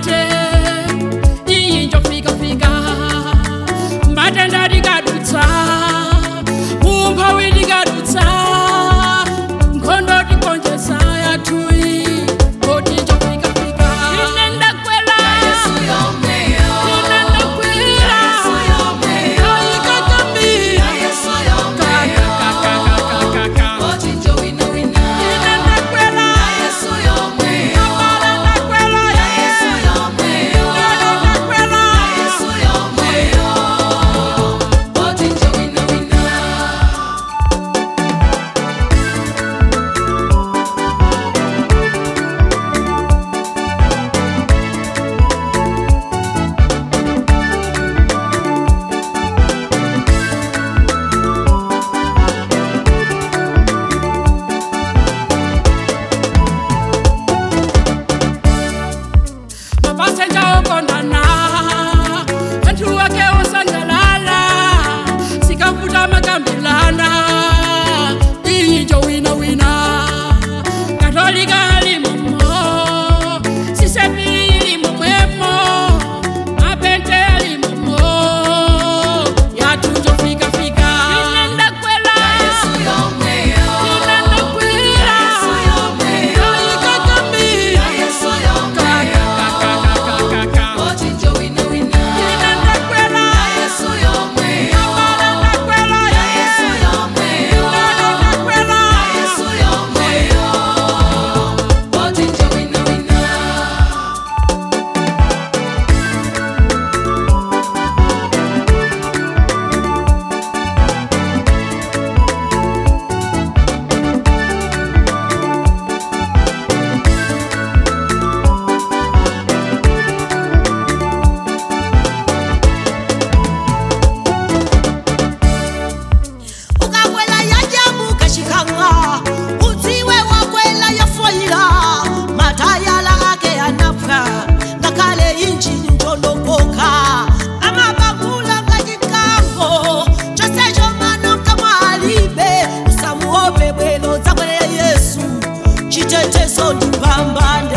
mbate iyi njofika fika mbate ndadikadutsa umphawi ndikadutsa nkhondo tikonjesa yathuyi kodi njofika fika ine ndakwela Yesu yomweyo ine ndakwela Yesu yomweyo ayikakambi Yesu yomweyo kodi njowina wina ine ndakwela Yesu yomweyo amala ndakwela Yesu yomweyo ndakwela Yesu yomweyo kodi njowina wina mapasenja okondana anthu wake osangalala sikavuta makambilana iyi njowina wina katolika alimomo sisepi ilimomwemo apente alimomo yathu njofikafika ine ndakwela Yesu yomweyo ine ndakwela Yesu yomweyo ayikakambi Yesu yomweyo kodi njowina wina ine ndakwela Yesu yomweyo amala ndakwela Yesu yomweyo ndakwela Yesu yomweyo kodi njowina wina ukakwela yajabuka shikanga udziwe wakwela yafoyira matayala ake anapfa ngakhale injini njondokoka amabangula ngachikango chosecho mano kamwalibe usamuope bwelo dzakwele Yesu chitetezo ndi mbambande